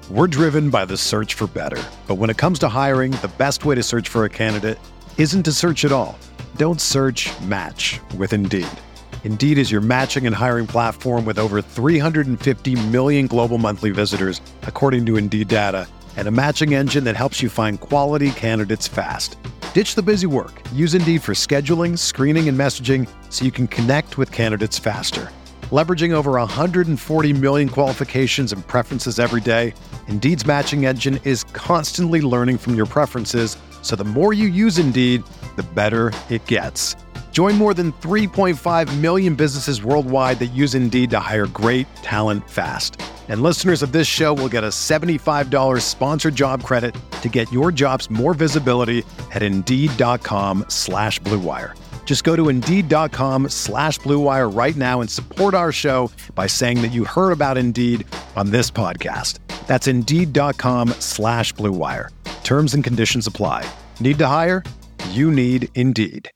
We're driven by the search for better. But when it comes to hiring, the best way to search for a candidate isn't to search at all. Don't search, match with Indeed. Indeed is your matching and hiring platform with over 350 million global monthly visitors, according to Indeed data, and a matching engine that helps you find quality candidates fast. Ditch the busy work. Use Indeed for scheduling, screening, and messaging so you can connect with candidates faster. Leveraging over 140 million qualifications and preferences every day, Indeed's matching engine is constantly learning from your preferences, so the more you use Indeed, the better it gets. Join more than 3.5 million businesses worldwide that use Indeed to hire great talent fast. And listeners of this show will get a $75 sponsored job credit to get your jobs more visibility at Indeed.com/Blue Wire. Just go to Indeed.com/Blue Wire right now and support our show by saying that you heard about Indeed on this podcast. That's Indeed.com/Blue Wire. Terms and conditions apply. Need to hire? You need Indeed.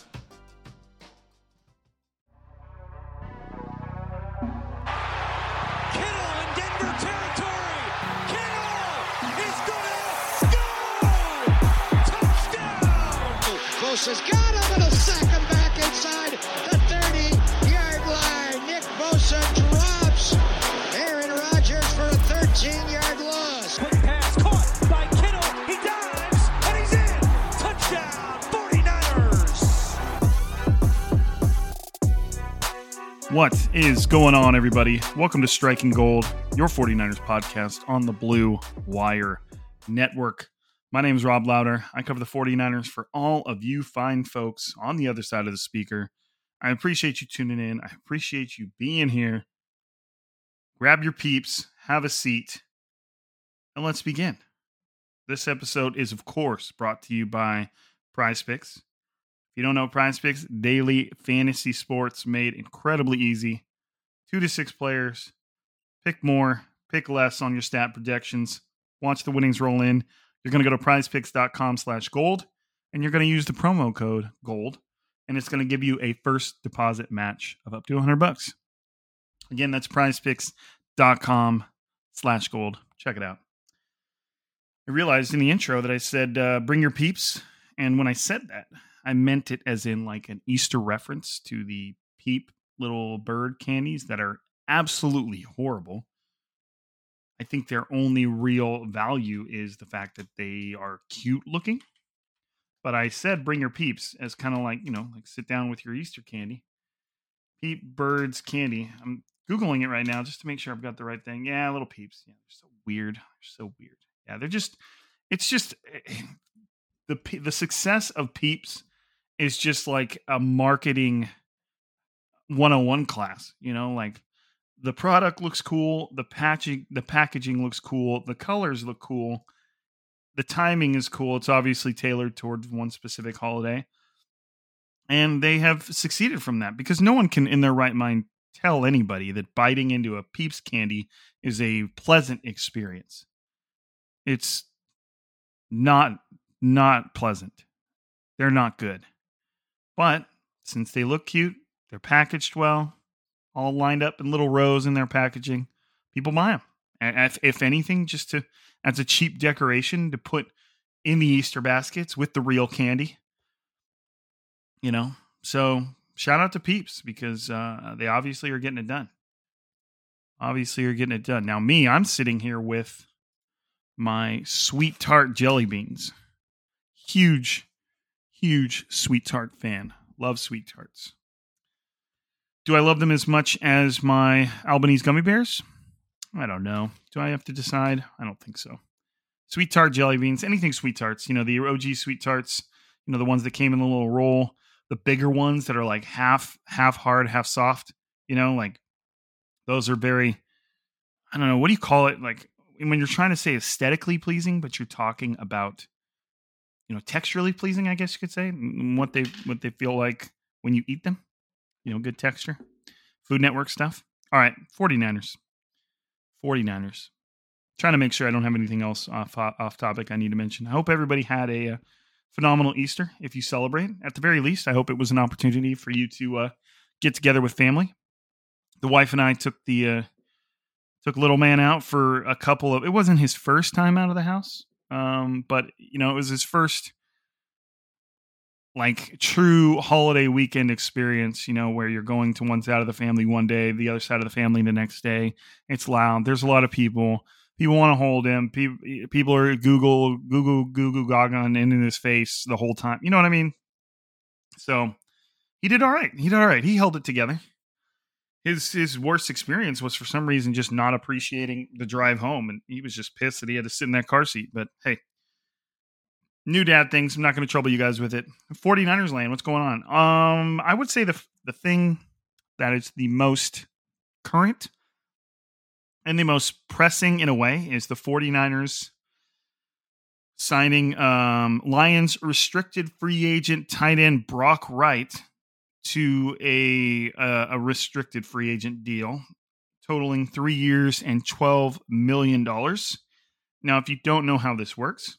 Has got him and a sack him back inside the 30-yard line. Nick Bosa drops Aaron Rodgers for a 13-yard loss. Quick pass caught by Kittle. He dives and he's in. Touchdown 49ers. What is going on, everybody? Welcome to Striking Gold, your 49ers podcast on the Blue Wire Network. My name is Rob Lauder. I cover the 49ers for all of you fine folks on the other side of the speaker. I appreciate you tuning in. I appreciate you being here. Grab your peeps, have a seat, and let's begin. This episode is, of course, brought to you by PrizePicks. If you don't know PrizePicks, daily fantasy sports made incredibly easy. 2 to 6 players. Pick more, pick less on your stat projections. Watch the winnings roll in. You're going to go to prizepicks.com/gold, and you're going to use the promo code GOLD, and it's going to give you a first deposit match of up to $100. Again, that's prizepicks.com/gold. Check it out. I realized in the intro that I said, bring your peeps, and when I said that, I meant it as in like an Easter reference to the Peep little bird candies that are absolutely horrible. I think their only real value is the fact that they are cute looking. But I said bring your peeps as kind of like, like sit down with your Easter candy. Peep Birds candy. I'm Googling it right now just to make sure I've got the right thing. Yeah, little peeps. Yeah, they're so weird. Yeah, it's just the success of Peeps is just like a marketing 101 class, like the product looks cool, the packaging looks cool, the colors look cool, the timing is cool. It's obviously tailored towards one specific holiday. And they have succeeded from that because no one can in their right mind tell anybody that biting into a Peeps candy is a pleasant experience. It's not pleasant. They're not good. But since they look cute, they're packaged well, all lined up in little rows in their packaging, people buy them. And if anything, just as a cheap decoration to put in the Easter baskets with the real candy. So shout out to Peeps because they obviously are getting it done. Now I'm sitting here with my Sweet Tart jelly beans. Huge Sweet Tart fan. Love Sweet Tarts. Do I love them as much as my Albanese gummy bears? I don't know. Do I have to decide? I don't think so. Sweet Tart jelly beans, anything Sweet Tarts. The OG Sweet Tarts, the ones that came in the little roll, the bigger ones that are like half hard, half soft, like those are very, I don't know, what do you call it? Like when you're trying to say aesthetically pleasing, but you're talking about, texturally pleasing, I guess you could say, what they feel like when you eat them. Good texture. Food Network stuff. All right, 49ers. Trying to make sure I don't have anything else off topic I need to mention. I hope everybody had a phenomenal Easter if you celebrate. At the very least, I hope it was an opportunity for you to get together with family. The wife and I took the Took little man out for a couple of, it wasn't his first time out of the house. But it was his first like true holiday weekend experience, where you're going to one side of the family one day, the other side of the family the next day. It's loud. There's a lot of people. People want to hold him. People are Google Gaga in his face the whole time. You know what I mean? So he did all right. He held it together. His worst experience was for some reason just not appreciating the drive home, and he was just pissed that he had to sit in that car seat. But hey, new dad things. I'm not going to trouble you guys with it. 49ers land. What's going on? I would say the thing that is the most current and the most pressing in a way is the 49ers signing Lions restricted free agent tight end Brock Wright to a restricted free agent deal totaling 3 years and $12 million. Now, if you don't know how this works,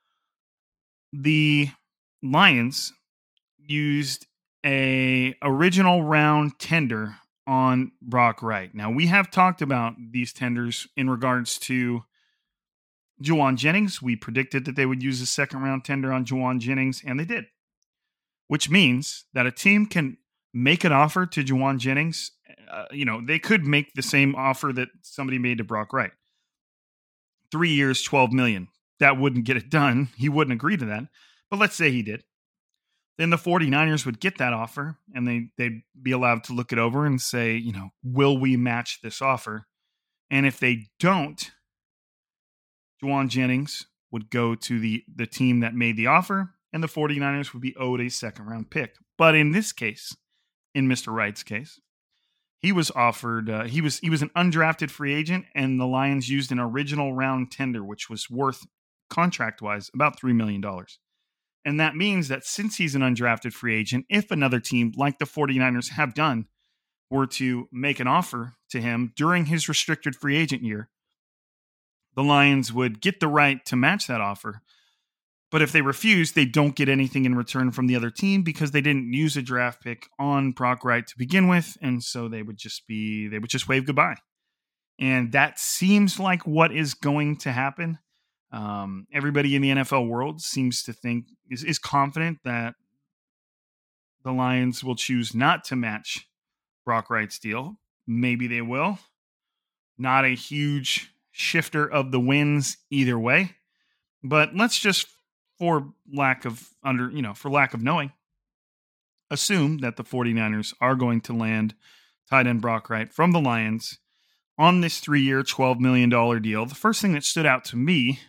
the Lions used a original round tender on Brock Wright. Now, we have talked about these tenders in regards to Jauan Jennings. We predicted that they would use a second round tender on Jauan Jennings, and they did. Which means that a team can make an offer to Jauan Jennings. They could make the same offer that somebody made to Brock Wright. 3 years, $12 million. That wouldn't get it done. He wouldn't agree to that. But let's say he did. Then the 49ers would get that offer, and they'd be allowed to look it over and say, will we match this offer? And if they don't, Jauan Jennings would go to the team that made the offer, and the 49ers would be owed a second-round pick. But in this case, in Mr. Wright's case, he was offered, he was an undrafted free agent, and the Lions used an original round tender, which was worth, contract-wise, about $3 million. And that means that since he's an undrafted free agent, if another team like the 49ers have done were to make an offer to him during his restricted free agent year, the Lions would get the right to match that offer. But if they refuse, they don't get anything in return from the other team because they didn't use a draft pick on Brock Wright to begin with. And so they would just wave goodbye. And that seems like what is going to happen. Everybody in the NFL world seems to think is confident that the Lions will choose not to match Brock Wright's deal. Maybe they will. Not a huge shifter of the wins either way. But let's just, for lack of knowing, assume that the 49ers are going to land tight end Brock Wright from the Lions on this 3-year, $12 million deal. The first thing that stood out to me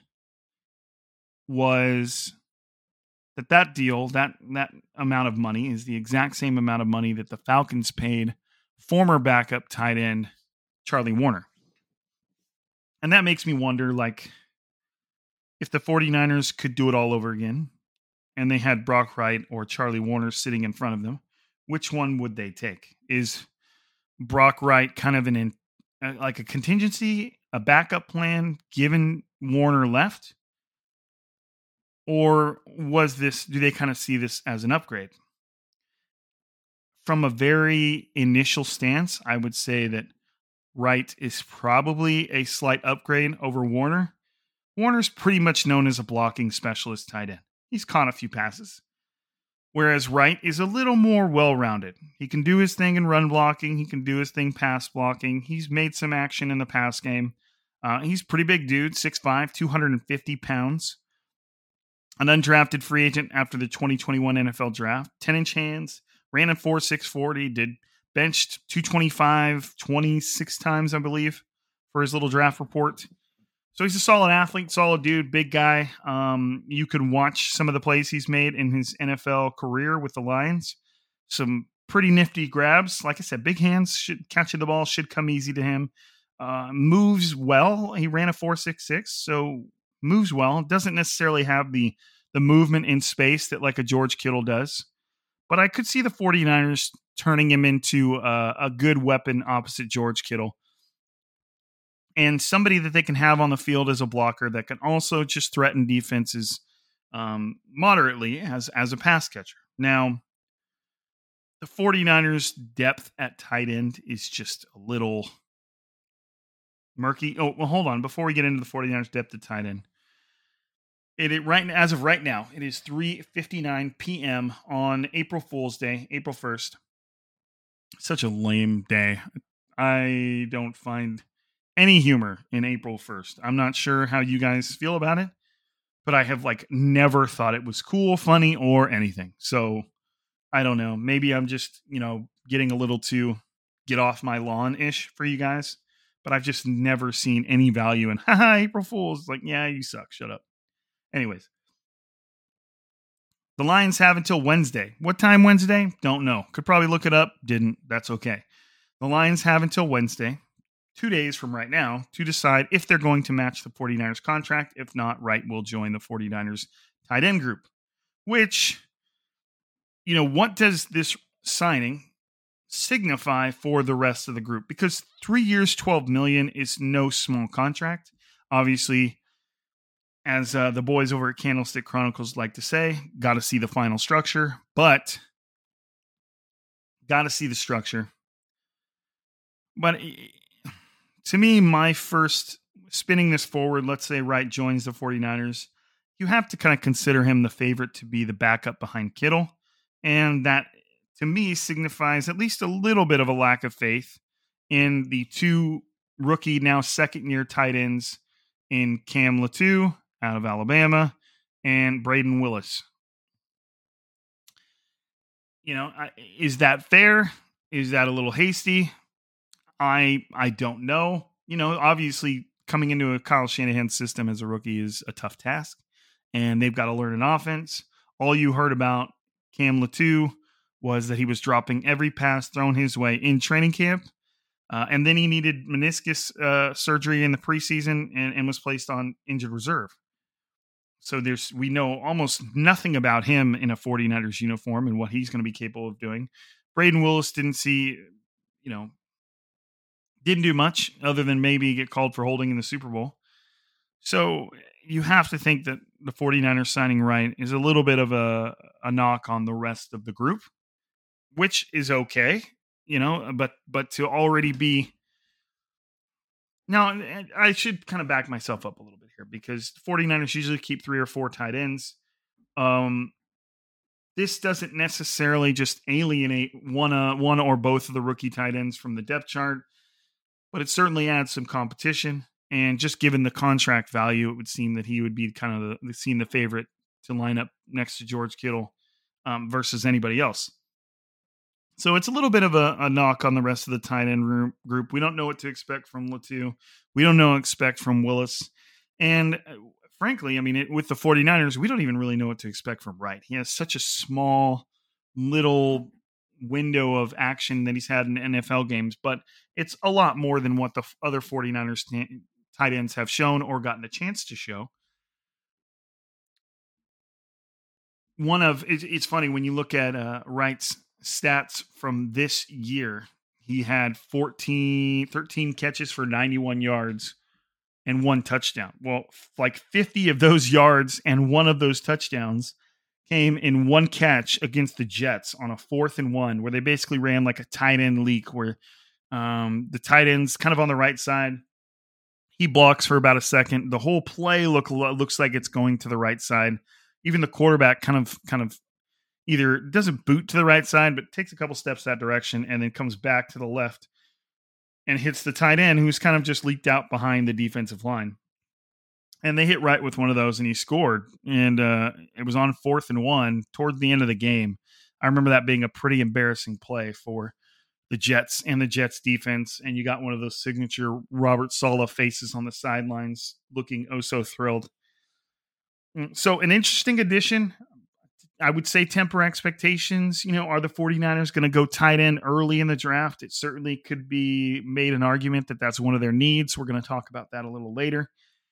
was that deal, that amount of money is the exact same amount of money that the Falcons paid former backup tight end Charlie Woerner. And that makes me wonder, if the 49ers could do it all over again and they had Brock Wright or Charlie Woerner sitting in front of them, which one would they take? Is Brock Wright kind of a contingency, a backup plan given Woerner left? Or do they kind of see this as an upgrade? From a very initial stance, I would say that Wright is probably a slight upgrade over Woerner. Warner's pretty much known as a blocking specialist tight end. He's caught a few passes. Whereas Wright is a little more well-rounded. He can do his thing in run blocking. He can do his thing pass blocking. He's made some action in the pass game. He's a pretty big dude, 6'5", 250 pounds. An undrafted free agent after the 2021 NFL draft. 10-inch hands, ran a 4.6 40, did benched 225 26 times, I believe, for his little draft report. So he's a solid athlete, solid dude, big guy. You can watch some of the plays he's made in his NFL career with the Lions. Some pretty nifty grabs. Like I said, big hands, catching the ball should come easy to him. Moves well. He ran a 4.66, so moves well. Doesn't necessarily have the movement in space that like a George Kittle does. But I could see the 49ers turning him into a good weapon opposite George Kittle. And somebody that they can have on the field as a blocker that can also just threaten defenses moderately as a pass catcher. Now, the 49ers' depth at tight end is just a little murky. Oh, well, hold on. Before we get into the 49ers depth at tight end, as of right now, it is 3:59 p.m. on April Fool's Day, April 1st. Such a lame day. I don't find any humor in April 1st. I'm not sure how you guys feel about it, but I have never thought it was cool, funny, or anything. So I don't know. Maybe I'm just, getting a little too get off my lawn-ish for you guys, but I've just never seen any value in, haha, April Fools. Yeah, you suck. Shut up. Anyways, the Lions have until Wednesday. What time Wednesday? Don't know. Could probably look it up. Didn't. That's okay. The Lions have until Wednesday, 2 days from right now, to decide if they're going to match the 49ers contract. If not, Wright will join the 49ers tight end group. Which, what does this signing signify for the rest of the group? Because 3 years, $12 million is no small contract. Obviously, as the boys over at Candlestick Chronicles like to say, got to see the final structure, but got to see the structure. But to me, my first spinning this forward, let's say Wright joins the 49ers, you have to kind of consider him the favorite to be the backup behind Kittle. And that, to me, signifies at least a little bit of a lack of faith in the two rookie, now second-year tight ends in Cam Latu out of Alabama and Braden Willis. Is that fair? Is that a little hasty? I don't know. Obviously, coming into a Kyle Shanahan system as a rookie is a tough task, and they've got to learn an offense. All you heard about Cam Latu was that he was dropping every pass thrown his way in training camp, and then he needed meniscus surgery in the preseason and was placed on injured reserve. So we know almost nothing about him in a 49ers uniform and what he's going to be capable of doing. Braden Willis didn't do much other than maybe get called for holding in the Super Bowl. So you have to think that the 49ers signing Wright is a little bit of a knock on the rest of the group, which is okay, but to already be... Now, I should kind of back myself up a little bit here because the 49ers usually keep 3 or 4 tight ends. This doesn't necessarily just alienate one or both of the rookie tight ends from the depth chart, but it certainly adds some competition. And just given the contract value, it would seem that he would be kind of the favorite to line up next to George Kittle versus anybody else. So it's a little bit of a knock on the rest of the tight end group. We don't know what to expect from Latu. We don't know what to expect from Willis. And frankly, with the 49ers, we don't even really know what to expect from Wright. He has such a small little window of action that he's had in NFL games, but it's a lot more than what the other 49ers tight ends have shown or gotten a chance to show. It's funny when you look at Wright's stats from this year. He had 13 catches for 91 yards and 1 touchdown. Well, 50 of those yards and 1 of those touchdowns came in 1 catch against the Jets on a 4th and 1, where they basically ran like a tight end leak where the tight end's kind of on the right side. He blocks for about a second. The whole play looks like it's going to the right side. Even the quarterback kind of either doesn't boot to the right side, but takes a couple steps that direction and then comes back to the left and hits the tight end, who's kind of just leaked out behind the defensive line. And they hit Wright with one of those, and he scored. And it was on 4th and 1 towards the end of the game. I remember that being a pretty embarrassing play for the Jets and the Jets defense. And you got one of those signature Robert Saleh faces on the sidelines looking oh so thrilled. So an interesting addition. I would say temper expectations. Are the 49ers going to go tight end early in the draft? It certainly could be made an argument that that's one of their needs. We're going to talk about that a little later.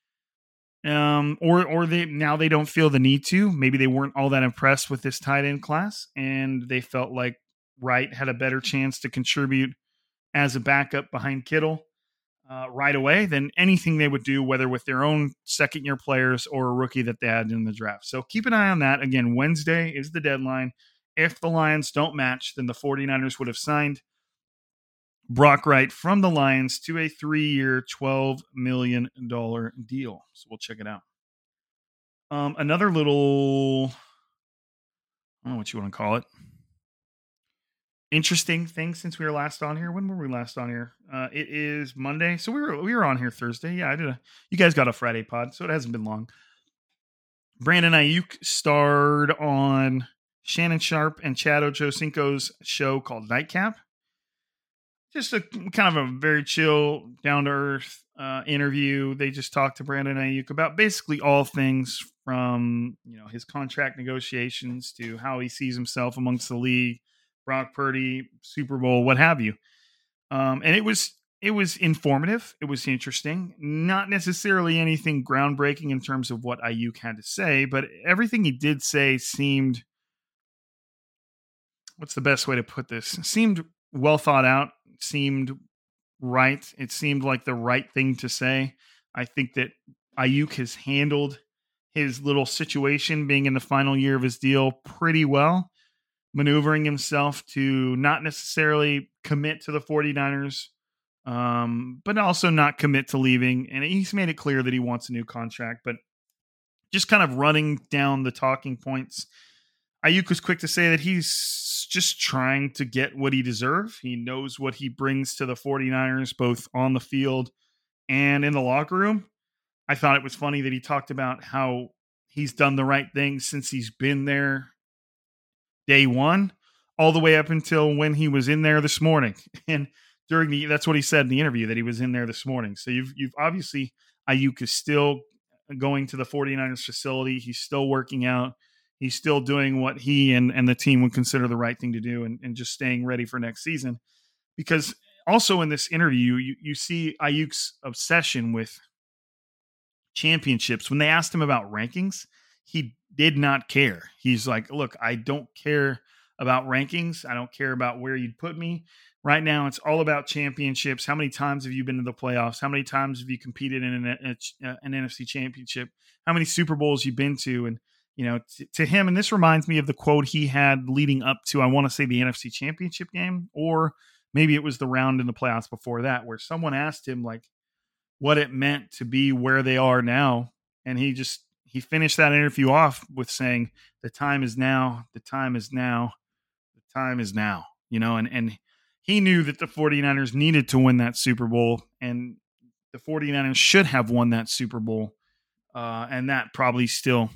Or they don't feel the need to. Maybe they weren't all that impressed with this tight end class, and they felt like Wright had a better chance to contribute as a backup behind Kittle right away than anything they would do, whether with their own second-year players or a rookie that they had in the draft. So keep an eye on that. Again, Wednesday is the deadline. If the Lions don't match, then the 49ers would have signed Brock Wright from the Lions to a 3-year, $12 million deal. So we'll check it out. Another little, I don't know what you want to call it, interesting thing since we were last on here. When were we last on here? It is Monday. So we were on here Thursday. Yeah, you guys got a Friday pod, so it hasn't been long. Brandon Ayuk starred on Shannon Sharp and Chad Ochocinco's show called Nightcap. Just a kind of a very chill, down-to-earth interview. They just talked to Brandon Ayuk about basically all things from his contract negotiations to how he sees himself amongst the league, Brock Purdy, Super Bowl, what have you. And it was informative. It was interesting. Not necessarily anything groundbreaking in terms of what Ayuk had to say, but everything he did say seemed, what's the best way to put this? Seemed well thought out, seemed right. It seemed like the right thing to say. I think that Ayuk has handled his little situation being in the final year of his deal pretty well, maneuvering himself to not necessarily commit to the 49ers, but also not commit to leaving. And he's made it clear that he wants a new contract, but just kind of running down the talking points. Ayuk was quick to say that he's just trying to get what he deserves. He knows what he brings to the 49ers, both on the field and in the locker room. I thought it was funny that he talked about how he's done the right thing since he's been there day one, all the way up until when he was in there this morning. And that's what he said in the interview, that he was in there this morning. So you've obviously, Ayuk is still going to the 49ers facility. He's still working out. He's still doing what he and the team would consider the right thing to do, and just staying ready for next season. Because also in this interview, you see Ayuk's obsession with championships. When they asked him about rankings, he did not care. He's like, look, I don't care about rankings. I don't care about where you'd put me. Right now, it's all about championships. How many times have you been to the playoffs? How many times have you competed in an NFC championship? How many Super Bowls you've been to? And to him, and this reminds me of the quote he had leading up to, I want to say, the NFC Championship game, or maybe it was the round in the playoffs before that, where someone asked him like what it meant to be where they are now, and he finished that interview off with saying, "The time is now. The time is now. The time is now." And he knew that the 49ers needed to win that Super Bowl, and the 49ers should have won that Super Bowl, and that probably still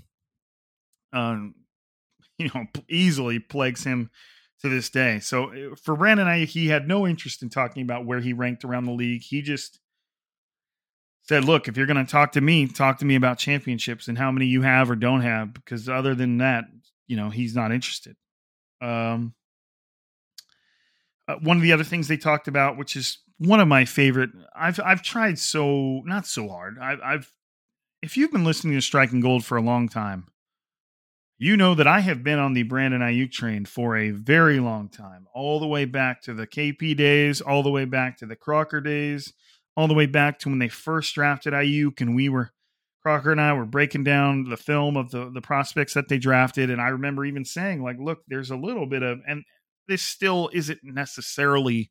easily plagues him to this day. So for Brandon Ayuk, he had no interest in talking about where he ranked around the league. He just said, look, if you're going to talk to me about championships and how many you have or don't have, because other than that, he's not interested. One of the other things they talked about, which is one of my favorite, I've tried not so hard. If you've been listening to Striking Gold for a long time, you know that I have been on the Brandon Ayuk train for a very long time, all the way back to the KP days, all the way back to the Crocker days, all the way back to when they first drafted Ayuk, and Crocker and I were breaking down the film of the prospects that they drafted. And I remember even saying, like, look, there's a little bit of, and this still isn't necessarily,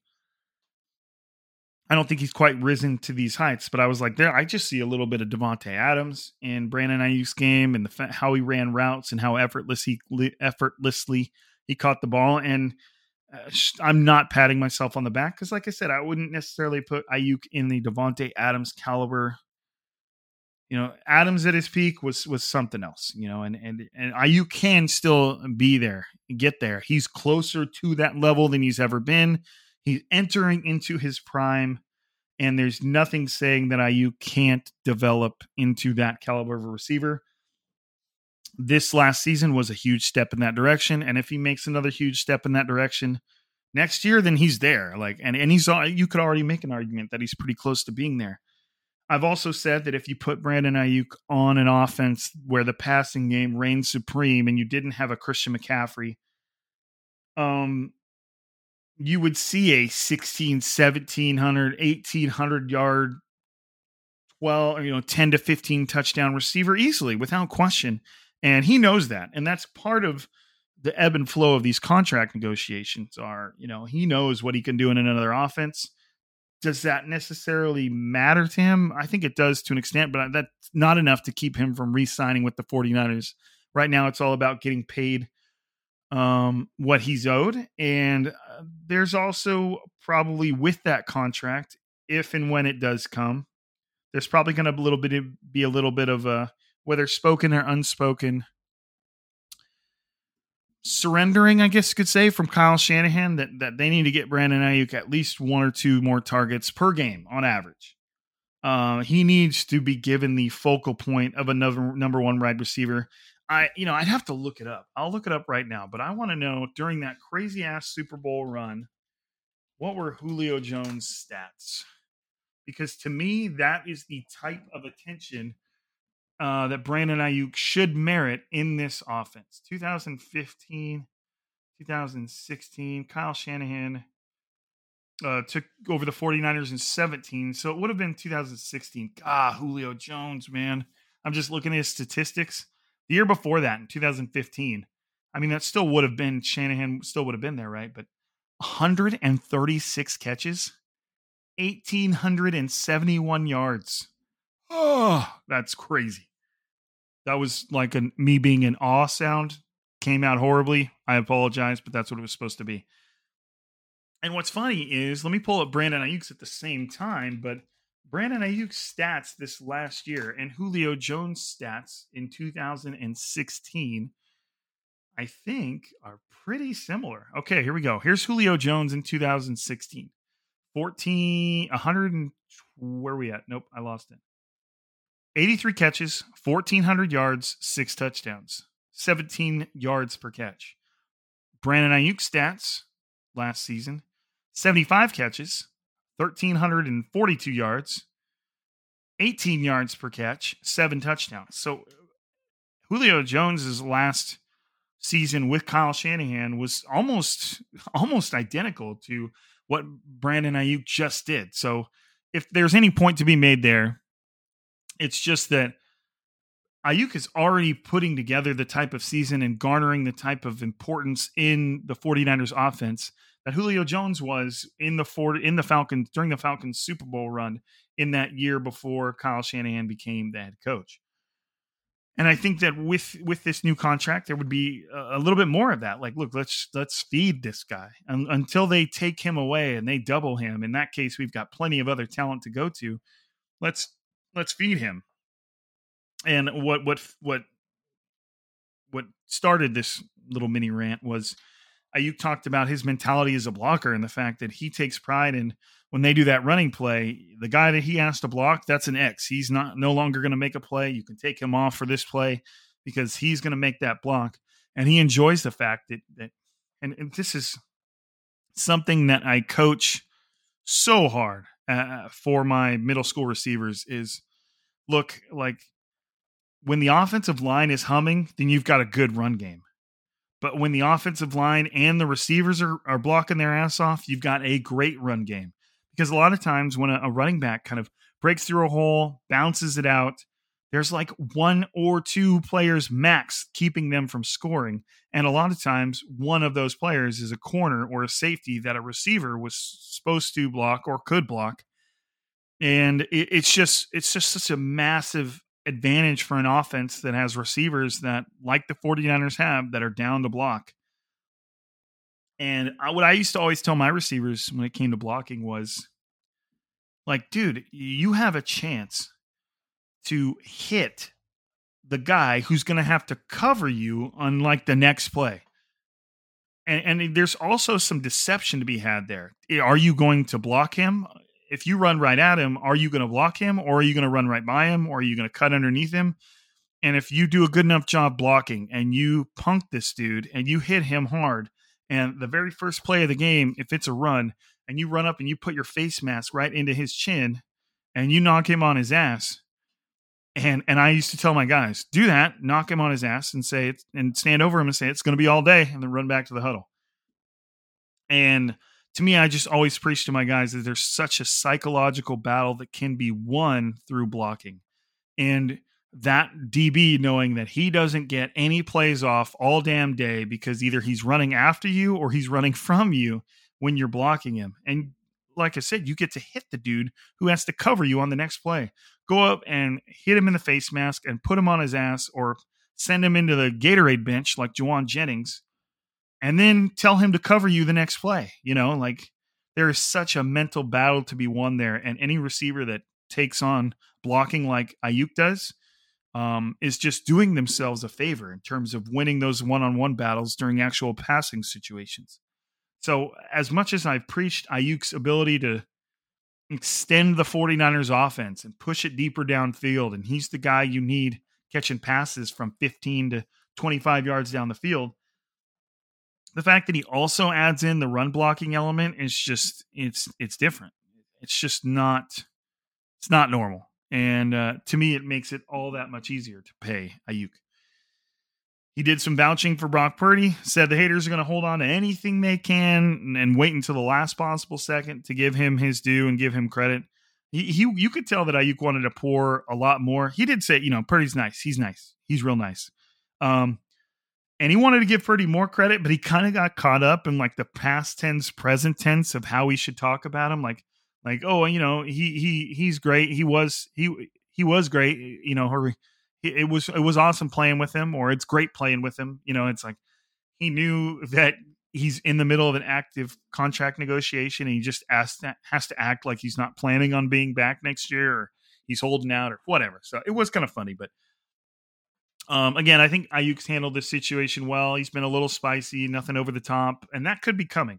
I don't think he's quite risen to these heights, but I was like, I just see a little bit of Devontae Adams in Brandon Ayuk's game, and how he ran routes and how effortlessly he caught the ball. And I'm not patting myself on the back, because, like I said, I wouldn't necessarily put Ayuk in the Devontae Adams caliber. Adams at his peak was something else, and Ayuk can still be there, get there. He's closer to that level than he's ever been. He's entering into his prime, and there's nothing saying that Ayuk can't develop into that caliber of a receiver. This last season was a huge step in that direction, and if he makes another huge step in that direction next year, then he's there. You could already make an argument that he's pretty close to being there. I've also said that if you put Brandon Ayuk on an offense where the passing game reigns supreme and you didn't have a Christian McCaffrey, you would see a 1,700, 1,800 yard, 10 to 15 touchdown receiver easily, without question. And he knows that. And that's part of the ebb and flow of these contract negotiations are. He knows what he can do in another offense. Does that necessarily matter to him? I think it does to an extent, but that's not enough to keep him from re-signing with the 49ers. Right now, it's all about getting paid what he's owed. And there's also probably with that contract, if and when it does come, there's probably going to be a little bit of a, whether spoken or unspoken, surrendering, I guess you could say, from Kyle Shanahan that they need to get Brandon Ayuk at least 1 or 2 more targets per game on average. He needs to be given the focal point of another number 1 wide receiver. I'd have to look it up. I'll look it up right now, but I want to know, during that crazy ass Super Bowl run, what were Julio Jones' stats? Because to me, that is the type of attention that Brandon Ayuk should merit in this offense. 2015, 2016, Kyle Shanahan took over the 49ers in 17. So it would have been 2016. Julio Jones, man. I'm just looking at his statistics. The year before that, in 2015, I mean, that still would have been, Shanahan still would have been there, right? But 136 catches, 1,871 yards. Oh, that's crazy. That was like me being an awe sound. Came out horribly. I apologize, but that's what it was supposed to be. And what's funny is, let me pull up Brandon Ayuk's at the same time, but Brandon Ayuk's stats this last year and Julio Jones' stats in 2016, I think, are pretty similar. Okay, here we go. Here's Julio Jones in 2016. 100, where are we at? Nope, I lost it. 83 catches, 1,400 yards, 6 touchdowns, 17 yards per catch. Brandon Ayuk stats last season, 75 catches, 1,342 yards, 18 yards per catch, 7 touchdowns. So Julio Jones' last season with Kyle Shanahan was almost identical to what Brandon Ayuk just did. So if there's any point to be made there, it's just that Ayuk is already putting together the type of season and garnering the type of importance in the 49ers offense that Julio Jones was in the Falcons during the Falcons Super Bowl run in that year before Kyle Shanahan became the head coach. And I think that with this new contract, there would be a little bit more of that. Like, look, let's feed this guy until they take him away and they double him. In that case, we've got plenty of other talent to go to. Let's feed him. And what started this little mini rant was Ayuk talked about his mentality as a blocker and the fact that he takes pride in when they do that running play, the guy that he has to block, that's an X. He's no longer going to make a play. You can take him off for this play because he's going to make that block. And he enjoys the fact that and this is something that I coach so hard for my middle school receivers is, look, like when the offensive line is humming, then you've got a good run game. But when the offensive line and the receivers are blocking their ass off, you've got a great run game. Because a lot of times when a running back kind of breaks through a hole, bounces it out, there's like 1 or 2 players max keeping them from scoring. And a lot of times one of those players is a corner or a safety that a receiver was supposed to block or could block. And it's just such a massive advantage for an offense that has receivers that, like the 49ers have, that are down to block. And what I used to always tell my receivers when it came to blocking was, like, dude, you have a chance to hit the guy who's going to have to cover you on like the next play. And there's also some deception to be had there. Are you going to block him? If you run right at him, are you going to block him, or are you going to run right by him, or are you going to cut underneath him? And if you do a good enough job blocking and you punk this dude and you hit him hard, and the very first play of the game, if it's a run, and you run up and you put your face mask right into his chin and you knock him on his ass. And I used to tell my guys, do that, knock him on his ass and say it, and stand over him and say, it's going to be all day, and then run back to the huddle. And to me, I just always preach to my guys that there's such a psychological battle that can be won through blocking. And that DB knowing that he doesn't get any plays off all damn day because either he's running after you or he's running from you when you're blocking him. And like I said, you get to hit the dude who has to cover you on the next play. Go up and hit him in the face mask and put him on his ass, or send him into the Gatorade bench like Juwan Jennings, and then tell him to cover you the next play. You know, like, there is such a mental battle to be won there. And any receiver that takes on blocking like Aiyuk does is just doing themselves a favor in terms of winning those one-on-one battles during actual passing situations. So as much as I've preached Aiyuk's ability to extend the 49ers offense and push it deeper downfield, and he's the guy you need catching passes from 15 to 25 yards down the field, the fact that he also adds in the run blocking element is just, it's different. It's just not, it's not normal. And to me, it makes it all that much easier to pay Aiyuk. He did some vouching for Brock Purdy, said the haters are going to hold on to anything they can and wait until the last possible second to give him his due and give him credit. You could tell that Aiyuk wanted to pour a lot more. He did say, Purdy's nice. He's nice. He's real nice. And he wanted to give Purdy more credit, but he kind of got caught up in like the past tense, present tense of how we should talk about him. Like, oh, he's great. He was great. It was awesome playing with him, or it's great playing with him. It's like he knew that he's in the middle of an active contract negotiation, and he just has to act like he's not planning on being back next year, or he's holding out, or whatever. So it was kind of funny, but again, I think Aiyuk's handled this situation well. He's been a little spicy, nothing over the top, and that could be coming.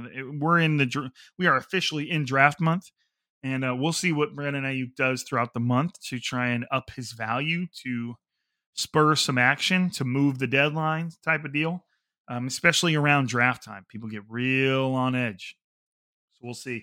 We are officially in draft month, and we'll see what Brandon Aiyuk does throughout the month to try and up his value, to spur some action, to move the deadline type of deal, especially around draft time. People get real on edge. So we'll see.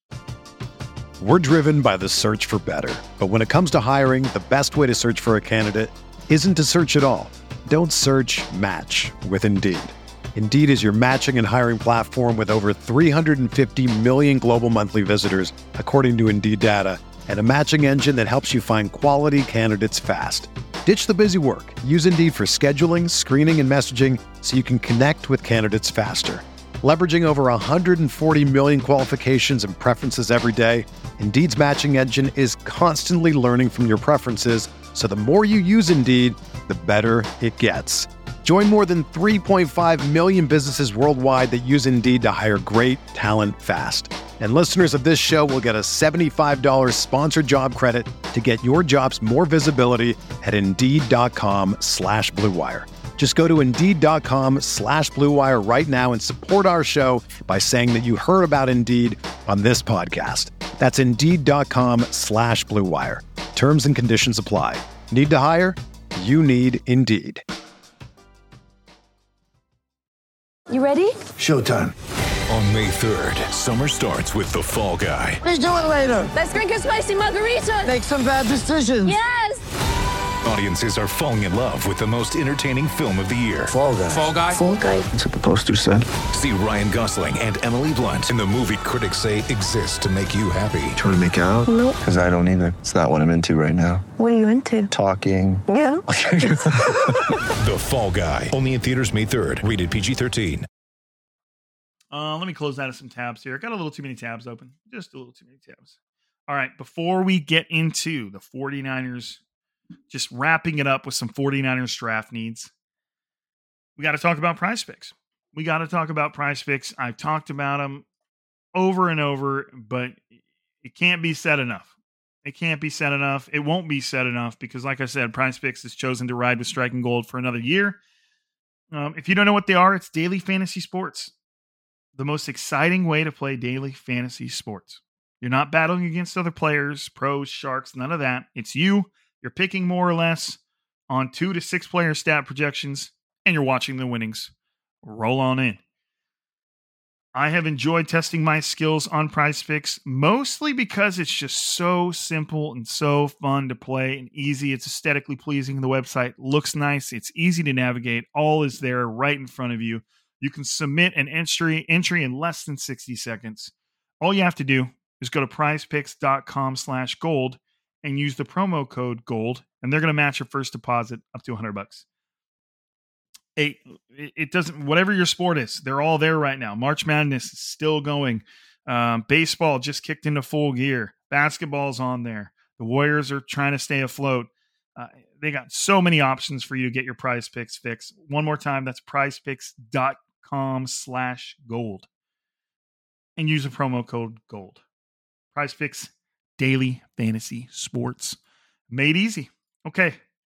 We're driven by the search for better. But when it comes to hiring, the best way to search for a candidate isn't to search at all. Don't search, match with Indeed. Indeed is your matching and hiring platform with over 350 million global monthly visitors, according to Indeed data, and a matching engine that helps you find quality candidates fast. Ditch the busy work. Use Indeed for scheduling, screening, and messaging so you can connect with candidates faster. Leveraging over 140 million qualifications and preferences every day, Indeed's matching engine is constantly learning from your preferences, so the more you use Indeed, the better it gets. Join more than 3.5 million businesses worldwide that use Indeed to hire great talent fast. And listeners of this show will get a $75 sponsored job credit to get your jobs more visibility at Indeed.com/Blue Wire. Just go to Indeed.com/Blue Wire right now and support our show by saying that you heard about Indeed on this podcast. That's Indeed.com/Blue Wire. Terms and conditions apply. Need to hire? You need Indeed. You ready? Showtime. On May 3rd, summer starts with The Fall Guy. Let's do it later. Let's drink a spicy margarita. Make some bad decisions. Yes! Audiences are falling in love with the most entertaining film of the year. Fall Guy. Fall Guy? Fall guy. That's what the poster said. See Ryan Gosling and Emily Blunt in the movie critics say exists to make you happy. Trying to make it out? Nope. Because I don't either. It's not what I'm into right now. What are you into? Talking. Yeah. The Fall Guy. Only in theaters May 3rd. Rated PG-13. Let me close out of some tabs here. I got a little too many tabs open. Just a little too many tabs. All right. Before we get into the 49ers, just wrapping it up with some 49ers draft needs, we got to talk about Prize Picks. I've talked about them over and over, but it can't be said enough. It won't be said enough because, like I said, Prize Picks has chosen to ride with Striking Gold for another year. If you don't know what they are, it's daily fantasy sports. The most exciting way to play daily fantasy sports. You're not battling against other players, pros, sharks, none of that. It's you. You're picking more or less on 2 to 6 player stat projections, and you're watching the winnings roll on in. I have enjoyed testing my skills on Prize Picks, mostly because it's just so simple and so fun to play and easy. It's aesthetically pleasing. The website looks nice. It's easy to navigate. All is there right in front of you. You can submit an entry in less than 60 seconds. All you have to do is go to prizepicks.com/gold and use the promo code GOLD, and they're going to match your first deposit up to $100. It doesn't, whatever your sport is, they're all there right now. March Madness is still going. Baseball just kicked into full gear. Basketball's on there. The Warriors are trying to stay afloat. They got so many options for you to get your Prize Picks fix. One more time, that's prizepicks.com/gold. And use the promo code GOLD. Prize Picks, daily fantasy sports. Made easy. Okay.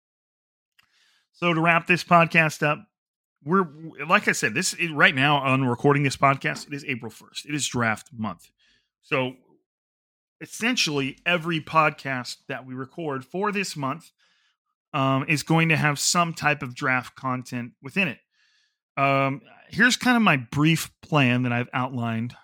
So to wrap this podcast up, we're, like I said, this is, right now on recording this podcast, it is April 1st. It is draft month. So essentially every podcast that we record for this month is going to have some type of draft content within it. Here's kind of my brief plan that I've outlined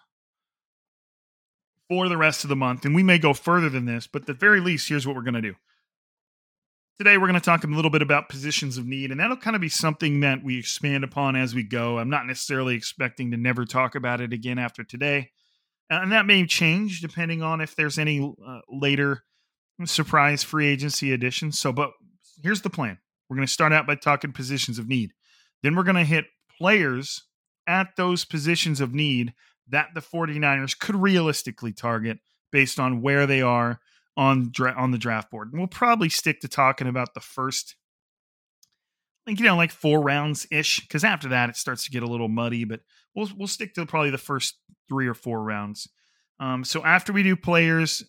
for the rest of the month. And we may go further than this, but at the very least, here's what we're going to do. Today, we're going to talk a little bit about positions of need, and that'll kind of be something that we expand upon as we go. I'm not necessarily expecting to never talk about it again after today. And that may change depending on if there's any later surprise free agency additions. But here's the plan. We're going to start out by talking positions of need. Then we're going to hit players at those positions of need that the 49ers could realistically target based on where they are on the draft board. And we'll probably stick to talking about the first, like 4 rounds ish, because after that it starts to get a little muddy. But we'll stick to probably the first 3 or 4 rounds. So after we do players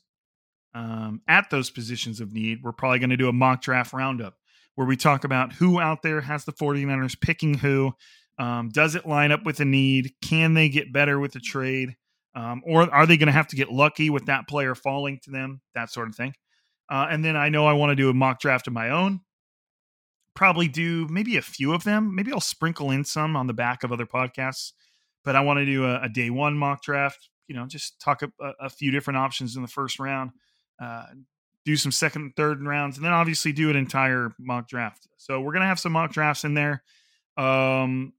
at those positions of need, we're probably going to do a mock draft roundup where we talk about who out there has the 49ers picking who. Does it line up with a need? Can they get better with a trade? Or are they going to have to get lucky with that player falling to them? That sort of thing. And then I know I want to do a mock draft of my own. Probably do maybe a few of them. Maybe I'll sprinkle in some on the back of other podcasts. But I want to do a day one mock draft. Just talk a few different options in the first round. Do some second and third rounds. And then obviously do an entire mock draft. So we're going to have some mock drafts in there. And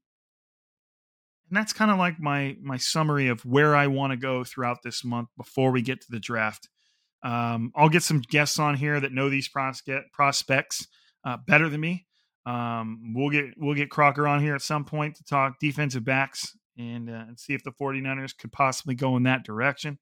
that's kind of like my summary of where I want to go throughout this month before we get to the draft. I'll get some guests on here that know these prospects better than me. We'll get Crocker on here at some point to talk defensive backs and see if the 49ers could possibly go in that direction.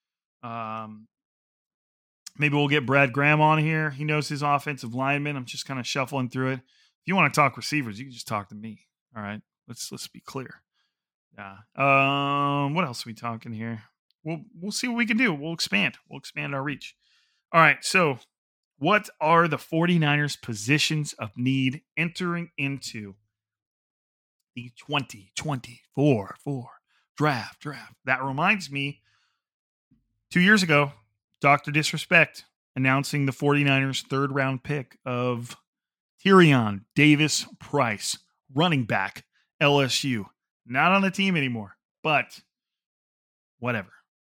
Maybe we'll get Brad Graham on here. He knows his offensive linemen. I'm just kind of shuffling through it. If you want to talk receivers, you can just talk to me. All right. Let's be clear. Yeah. What else are we talking here? We'll see what we can do. We'll expand our reach. All right. So what are the 49ers positions of need entering into the 2024 draft? That reminds me, 2 years ago, Dr. Disrespect announcing the 49ers 3rd round pick of Tyrion Davis-Price, running back, LSU. Not on the team anymore, but whatever.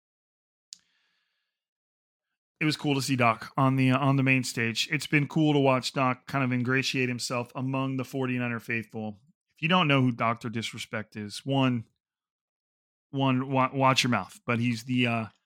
It was cool to see Doc on the main stage. It's been cool to watch Doc kind of ingratiate himself among the 49er faithful. If you don't know who Dr. Disrespect is, one watch your mouth. But he's the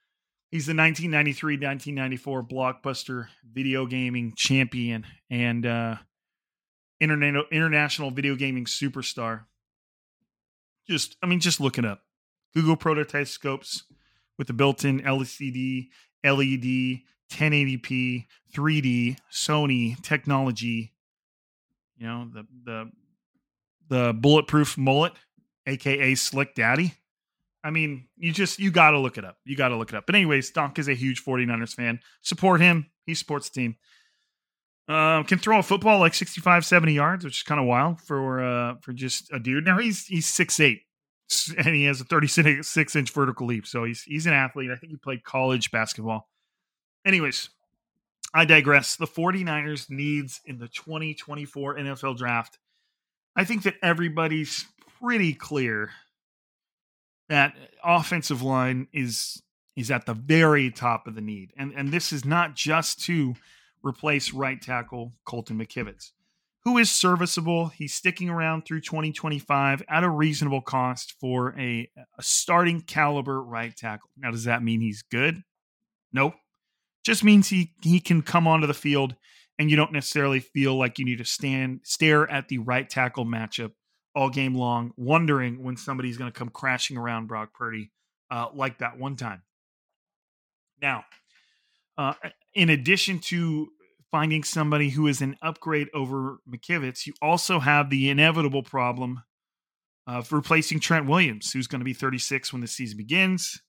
1993-1994 blockbuster video gaming champion and international video gaming superstar. Just look it up. Google prototype scopes with the built-in LCD, LED, 1080p, 3D, Sony technology. The bulletproof mullet, aka Slick Daddy. You got to look it up. But anyways, Doc is a huge 49ers fan. Support him. He supports the team. Can throw a football like 65, 70 yards, which is kind of wild for just a dude. Now he's 6'8", and he has a 36-inch vertical leap. So he's an athlete. I think he played college basketball. Anyways, I digress. The 49ers needs in the 2024 NFL draft. I think that everybody's pretty clear that offensive line is at the very top of the need. And this is not just to replace right tackle Colton McKivitz, who is serviceable. He's sticking around through 2025 at a reasonable cost for a starting caliber right tackle. Now, does that mean he's good? No. Just means he can come onto the field and you don't necessarily feel like you need to stare at the right tackle matchup all game long, wondering when somebody's going to come crashing around Brock Purdy like that one time. Now, in addition to finding somebody who is an upgrade over McKivitz, you also have the inevitable problem of replacing Trent Williams, who's going to be 36 when the season begins.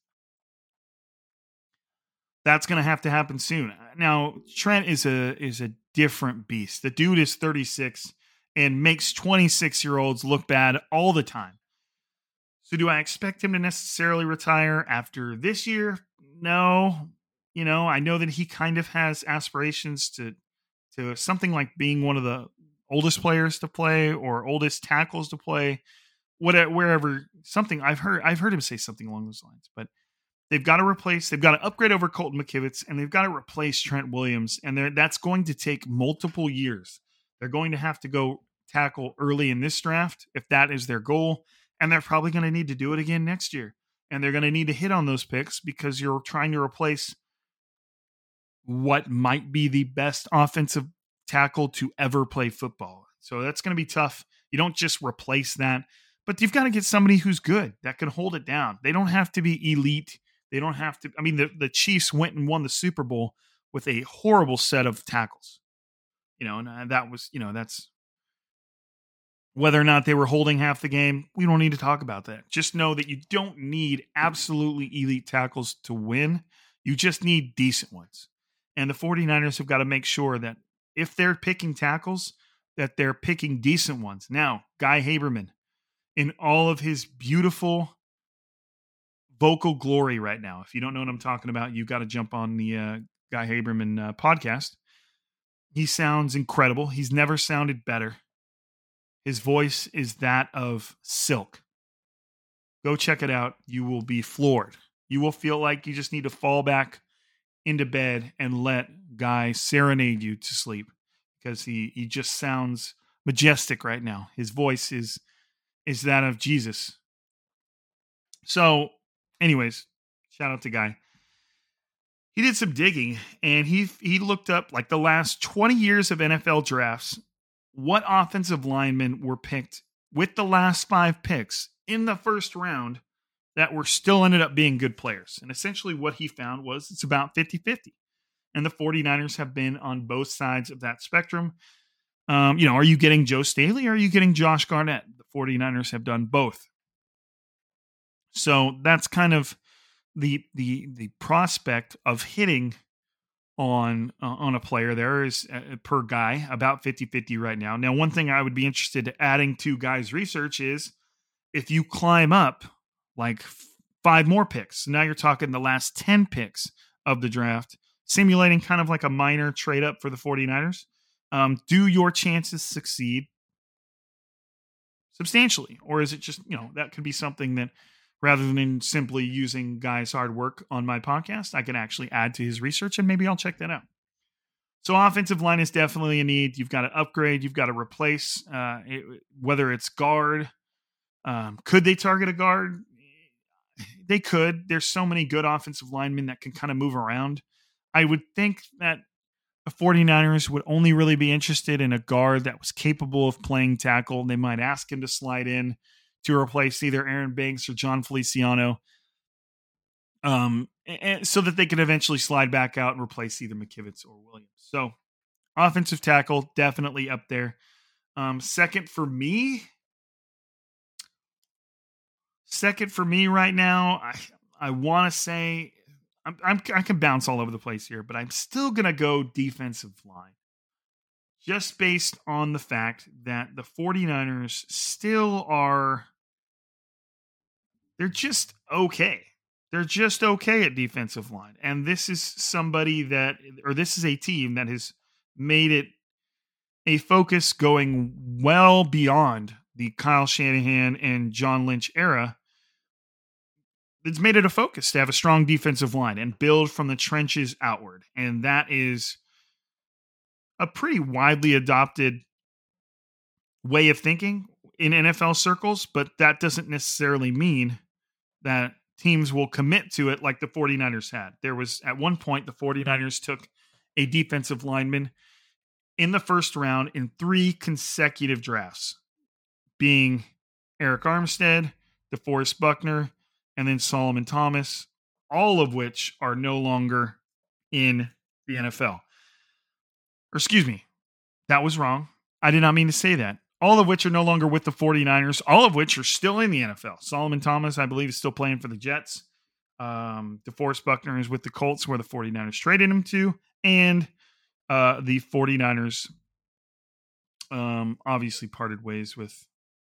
That's going to have to happen soon. Now, Trent is a different beast. The dude is 36 and makes 26-year-olds look bad all the time. So do I expect him to necessarily retire after this year? No. You know, I know that he kind of has aspirations to something like being one of the oldest players to play or oldest tackles to play, wherever. Something I've heard him say something along those lines. But they've got to upgrade over Colton McKivitz, and they've got to replace Trent Williams, and that's going to take multiple years. They're going to have to go tackle early in this draft if that is their goal, and they're probably going to need to do it again next year. And they're going to need to hit on those picks because you're trying to replace what might be the best offensive tackle to ever play football. So that's going to be tough. You don't just replace that, but you've got to get somebody who's good that can hold it down. They don't have to be elite. They don't have to. I mean, the Chiefs went and won the Super Bowl with a horrible set of tackles. You know, and that was, you know, that's whether or not they were holding half the game. We don't need to talk about that. Just know that you don't need absolutely elite tackles to win. You just need decent ones. And the 49ers have got to make sure that if they're picking tackles, that they're picking decent ones. Now, Guy Haberman, in all of his beautiful vocal glory right now. If you don't know what I'm talking about, you've got to jump on the Guy Haberman podcast. He sounds incredible. He's never sounded better. His voice is that of silk. Go check it out. You will be floored. You will feel like you just need to fall back into bed and let Guy serenade you to sleep because he just sounds majestic right now. His voice is that of Jesus. So, anyways, shout out to Guy. He did some digging and he looked up like the last 20 years of NFL drafts, what offensive linemen were picked with the last 5 picks in the first round that were still ended up being good players. And essentially what he found was it's about 50-50. And the 49ers have been on both sides of that spectrum. Are you getting Joe Staley or are you getting Josh Garnett? The 49ers have done both. So that's kind of the prospect of hitting on a player there is per guy about 50-50 right now. Now, one thing I would be interested in adding to Guy's research is if you climb up like 5 more picks, now you're talking the last 10 picks of the draft, simulating kind of like a minor trade up for the 49ers. Do your chances succeed substantially? Or is it just, that could be something that rather than simply using Guy's hard work on my podcast, I can actually add to his research and maybe I'll check that out. So offensive line is definitely a need. You've got to upgrade. You've got to replace, whether it's guard. Could they target a guard? They could. There's so many good offensive linemen that can kind of move around. I would think that the 49ers would only really be interested in a guard that was capable of playing tackle. They might ask him to slide in to replace either Aaron Banks or John Feliciano, and so that they could eventually slide back out and replace either McKivitz or Williams. So offensive tackle, definitely up there. Second for me right now, I want to say I can bounce all over the place here, but I'm still going to go defensive line. Just based on the fact that the 49ers still are, they're just okay. They're just okay at defensive line. And this is this is a team that has made it a focus going well beyond the Kyle Shanahan and John Lynch era. It's made it a focus to have a strong defensive line and build from the trenches outward. And that is a pretty widely adopted way of thinking in NFL circles, but that doesn't necessarily mean that teams will commit to it like the 49ers had. There was at one point the 49ers took a defensive lineman in the first round in 3 consecutive drafts, being Eric Armstead, DeForest Buckner, and then Solomon Thomas, all of which are no longer in the NFL. Or excuse me, that was wrong. I did not mean to say that. All of which are no longer with the 49ers, all of which are still in the NFL. Solomon Thomas, I believe, is still playing for the Jets. DeForest Buckner is with the Colts, where the 49ers traded him to. And the 49ers obviously parted ways with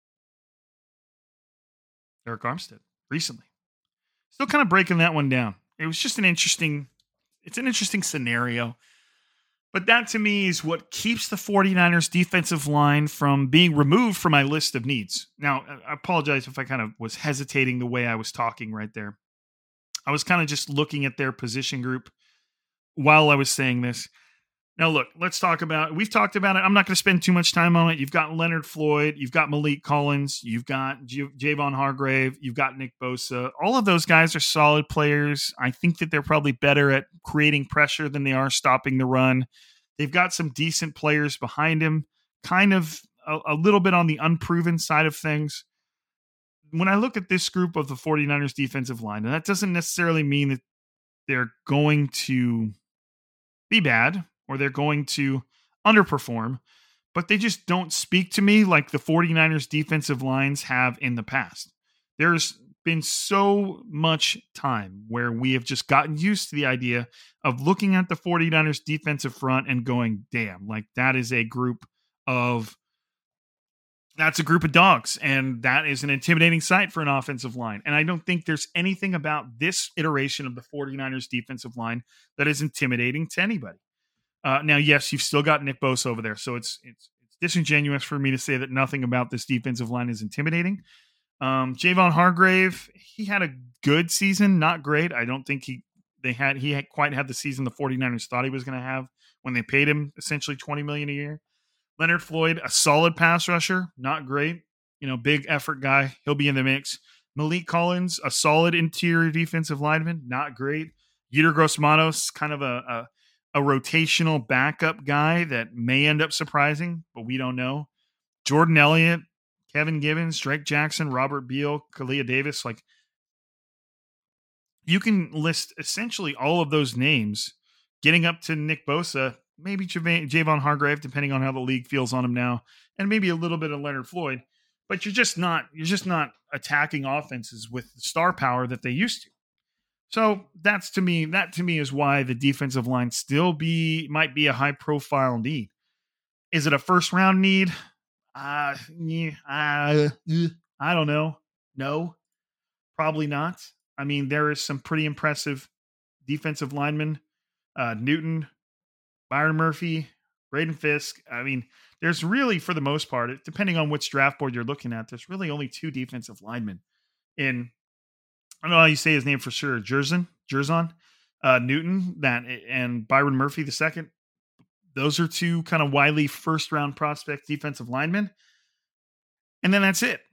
Eric Armstead recently. Still kind of breaking that one down. It was just an interesting scenario. But that to me is what keeps the 49ers defensive line from being removed from my list of needs. Now, I apologize if I kind of was hesitating the way I was talking right there. I was kind of just looking at their position group while I was saying this. Now, look, let's talk about it. We've talked about it. I'm not going to spend too much time on it. You've got Leonard Floyd. You've got Malik Collins. You've got Javon Hargrave. You've got Nick Bosa. All of those guys are solid players. I think that they're probably better at creating pressure than they are stopping the run. They've got some decent players behind him, kind of a little bit on the unproven side of things. When I look at this group of the 49ers defensive line, and that doesn't necessarily mean that they're going to be bad or they're going to underperform, but they just don't speak to me like the 49ers defensive lines have in the past. There's been so much time where we have just gotten used to the idea of looking at the 49ers defensive front and going, damn, like that's a group of dogs, and that is an intimidating sight for an offensive line. And I don't think there's anything about this iteration of the 49ers defensive line that is intimidating to anybody. Now, yes, you've still got Nick Bosa over there, so it's disingenuous for me to say that nothing about this defensive line is intimidating. Javon Hargrave, he had a good season, not great. I don't think he had quite had the season the 49ers thought he was going to have when they paid him essentially $20 million a year. Leonard Floyd, a solid pass rusher, not great. Big effort guy. He'll be in the mix. Malik Collins, a solid interior defensive lineman, not great. Yetur Gross-Matos, kind of a rotational backup guy that may end up surprising, but we don't know. Jordan Elliott, Kevin Givens, Drake Jackson, Robert Beal, Kalia Davis. Like, you can list essentially all of those names, getting up to Nick Bosa, maybe Javon Hargrave, depending on how the league feels on him now, and maybe a little bit of Leonard Floyd. But you're just not attacking offenses with the star power that they used to. So that to me is why the defensive line still might be a high profile need. Is it a first round need? I don't know. No, probably not. I mean, there is some pretty impressive defensive linemen. Newton, Byron Murphy, Braden Fisk. I mean, there's really, for the most part, depending on which draft board you're looking at, there's really only 2 defensive linemen in, I don't know how you say his name for sure, Jerzon, Newton, and Byron Murphy the second. Those are 2 kind of widely first round prospect defensive linemen. And then that's it.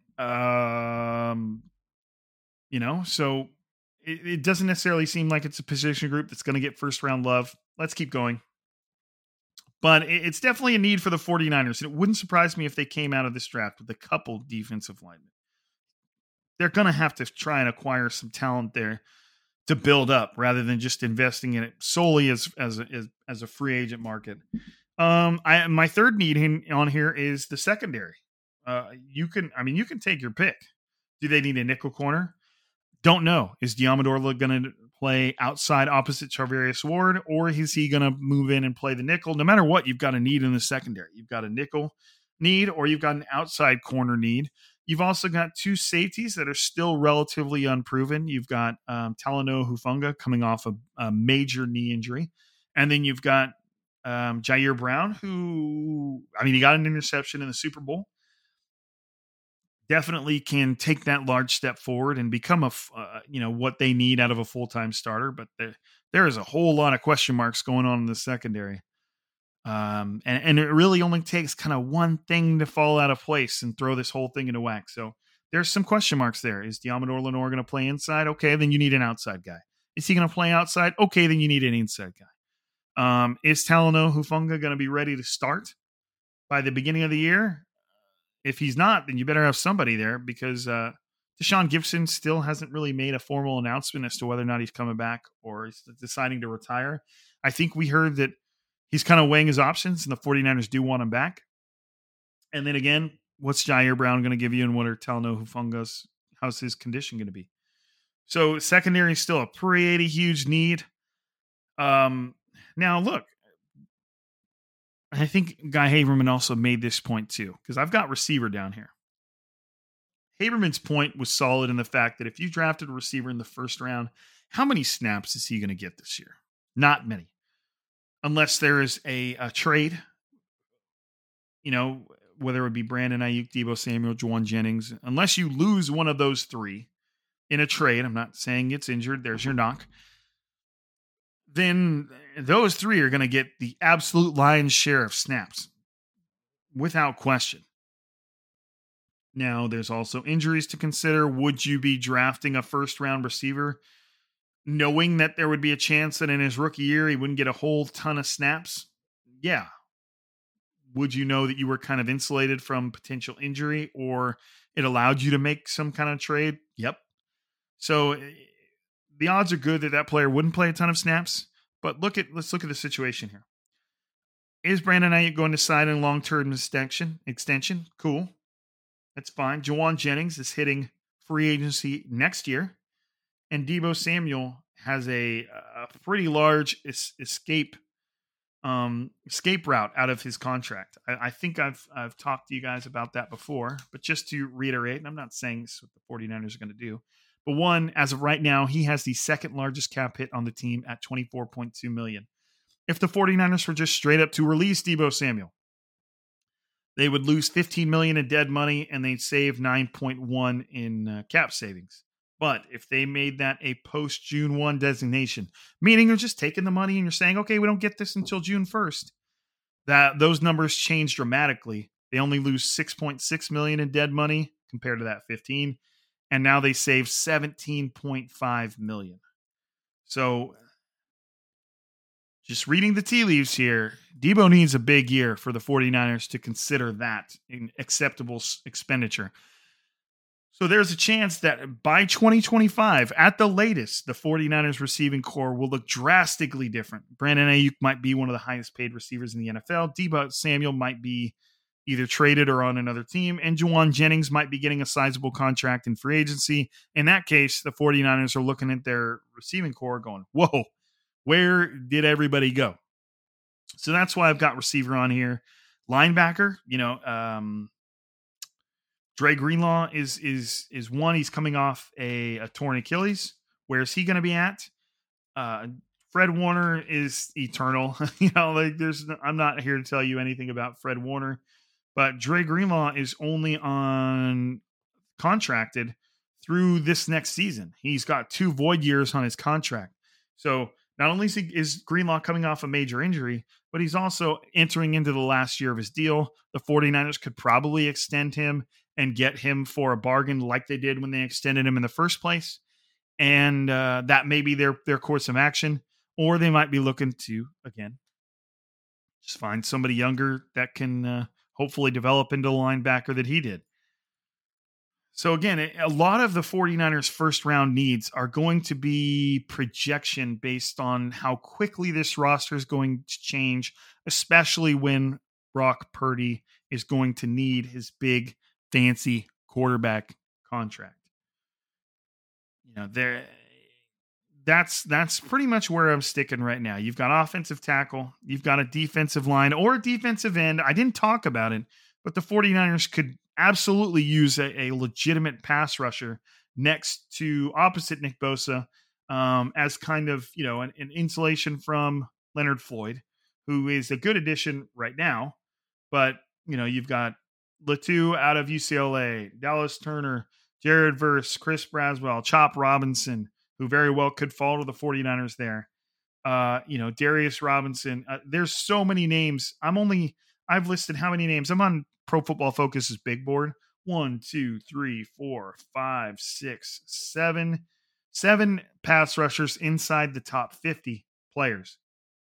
So it doesn't necessarily seem like it's a position group that's going to get first round love. Let's keep going. But it's definitely a need for the 49ers. It wouldn't surprise me if they came out of this draft with a couple defensive linemen. They're going to have to try and acquire some talent there to build up rather than just investing in it solely as a free agent market. My third need on here is the secondary. You can take your pick. Do they need a nickel corner? Don't know. Is Diamador going to play outside opposite Charvarius Ward, or is he going to move in and play the nickel? No matter what, you've got a need in the secondary. You've got a nickel need, or you've got an outside corner need. You've also got 2 safeties that are still relatively unproven. You've got Talanoa Hufanga coming off a major knee injury. And then you've got Jair Brown, who, he got an interception in the Super Bowl. Definitely can take that large step forward and become what they need out of a full-time starter. But there is a whole lot of question marks going on in the secondary. And it really only takes kind of one thing to fall out of place and throw this whole thing into whack. So there's some question marks there. Is Diamador Lenore going to play inside? Okay, then you need an outside guy. Is he going to play outside? Okay, then you need an inside guy. Is Talanoa Hufanga going to be ready to start by the beginning of the year? If he's not, then you better have somebody there, because Deshaun Gibson still hasn't really made a formal announcement as to whether or not he's coming back or is deciding to retire. I think we heard that he's kind of weighing his options, and the 49ers do want him back. And then again, what's Jair Brown going to give you, and what are Talanoa Hufanga's, how's his condition going to be? So secondary is still a pretty huge need. Now, look, I think Guy Haberman also made this point too, because I've got receiver down here. Haberman's point was solid in the fact that if you drafted a receiver in the first round, how many snaps is he going to get this year? Not many. Unless there is a trade, whether it would be Brandon Ayuk, Deebo Samuel, Juwan Jennings. Unless you lose one of those three in a trade, I'm not saying it's injured, there's your knock, then those three are going to get the absolute lion's share of snaps, without question. Now, there's also injuries to consider. Would you be drafting a first-round receiver knowing that there would be a chance that in his rookie year he wouldn't get a whole ton of snaps? Yeah. Would you know that you were kind of insulated from potential injury, or it allowed you to make some kind of trade? Yep. So the odds are good that that player wouldn't play a ton of snaps, but let's look at the situation here. Is Brandon Ayuk going to sign a long-term extension? Cool. That's fine. Juwan Jennings is hitting free agency next year, and Deebo Samuel has a pretty large escape route out of his contract. I think I've talked to you guys about that before, but just to reiterate, and I'm not saying this is what the 49ers are going to do, but one, as of right now, he has the second largest cap hit on the team at $24.2 million. If the 49ers were just straight up to release Deebo Samuel, they would lose $15 million in dead money, and they'd save $9.1 in cap savings. But if they made that a post-June 1 designation, meaning you're just taking the money and you're saying, okay, we don't get this until June 1st, that those numbers change dramatically. They only lose $6.6 million in dead money compared to that 15, and now they save $17.5 million. So just reading the tea leaves here, Deebo needs a big year for the 49ers to consider that an acceptable expenditure. So there's a chance that by 2025, at the latest, the 49ers receiving core will look drastically different. Brandon Ayuk might be one of the highest paid receivers in the NFL. Deebo Samuel might be either traded or on another team, and Juwan Jennings might be getting a sizable contract in free agency. In that case, the 49ers are looking at their receiving core going, whoa, where did everybody go? So that's why I've got receiver on here. Linebacker, Dre Greenlaw is one. He's coming off a torn Achilles. Where's he going to be at? Fred Warner is eternal. I'm not here to tell you anything about Fred Warner, but Dre Greenlaw is only contracted through this next season. He's got 2 void years on his contract. So not only is Greenlaw coming off a major injury, but he's also entering into the last year of his deal. The 49ers could probably extend him and get him for a bargain like they did when they extended him in the first place. And that may be their course of action. Or they might be looking to, again, just find somebody younger that can hopefully develop into the linebacker that he did. So again, a lot of the 49ers first round needs are going to be projection based on how quickly this roster is going to change, especially when Brock Purdy is going to need his big, fancy quarterback contract. That's pretty much where I'm sticking right now. You've got offensive tackle, you've got a defensive line or a defensive end. I didn't talk about it, but the 49ers could absolutely use a legitimate pass rusher opposite Nick Bosa as kind of, an insulation from Leonard Floyd, who is a good addition right now. But, you've got Latu out of UCLA, Dallas Turner, Jared Verse, Chris Braswell, Chop Robinson, who very well could fall to the 49ers there. Darius Robinson. There's so many names. I've listed how many names. I'm on Pro Football Focus's big board 1, 2, 3, 4, 5, 6, 7. 7 pass rushers inside the top 50 players.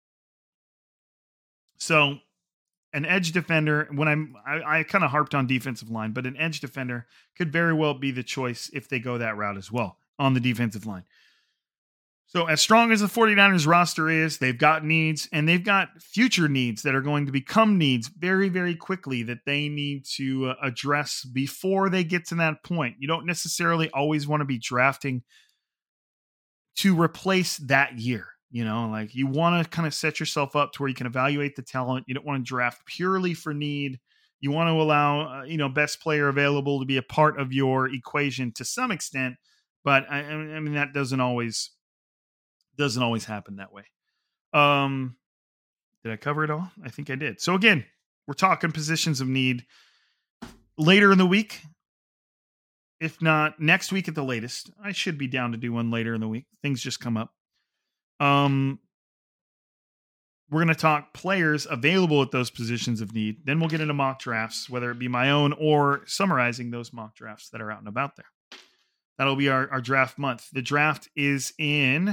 So an edge defender, when I kind of harped on defensive line, but an edge defender could very well be the choice if they go that route as well on the defensive line. So as strong as the 49ers roster is, they've got needs, and they've got future needs that are going to become needs very, very quickly that they need to address before they get to that point. You don't necessarily always want to be drafting to replace that year. You know, like you want to kind of set yourself up to where you can evaluate the talent. You don't want to draft purely for need. You want to allow, best player available to be a part of your equation to some extent. But I mean, that doesn't always happen that way. Did I cover it all? I think I did. So again, we're talking positions of need later in the week. If not next week at the latest. I should be down to do one later in the week. Things just come up. We're going to talk players available at those positions of need. Then we'll get into mock drafts, whether it be my own or summarizing those mock drafts that are out and about there. That'll be our draft month. The draft is in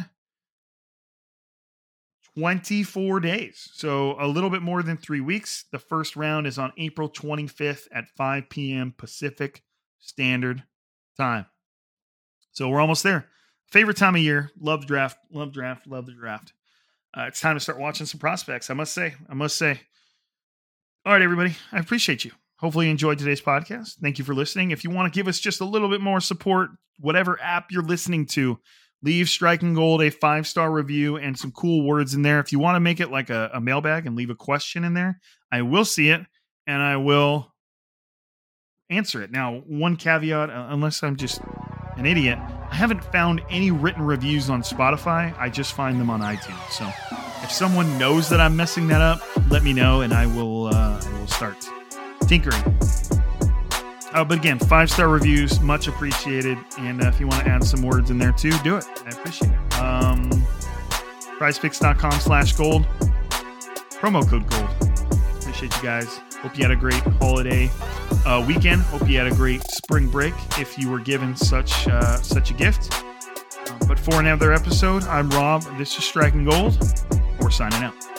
24 days. So a little bit more than 3 weeks. The first round is on April 25th at 5 p.m. Pacific Standard Time. So we're almost there. Favorite time of year. Love the draft. Love the draft. It's time to start watching some prospects. I must say. All right, everybody. I appreciate you. Hopefully you enjoyed today's podcast. Thank you for listening. If you want to give us just a little bit more support, whatever app you're listening to, leave Striking Gold a 5-star review and some cool words in there. If you want to make it like a mailbag and leave a question in there, I will see it and I will answer it. Now, one caveat, unless I'm just an idiot, I haven't found any written reviews on Spotify. I just find them on iTunes. So if someone knows that I'm messing that up, let me know and I will start tinkering. But again, 5-star reviews, much appreciated. And if you want to add some words in there too, do it. I appreciate it. PrizePicks.com/gold. Promo code gold. Appreciate you guys. Hope you had a great holiday weekend. Hope you had a great spring break if you were given such a gift. But for another episode, I'm Rob. This is Striking Gold. We're signing out.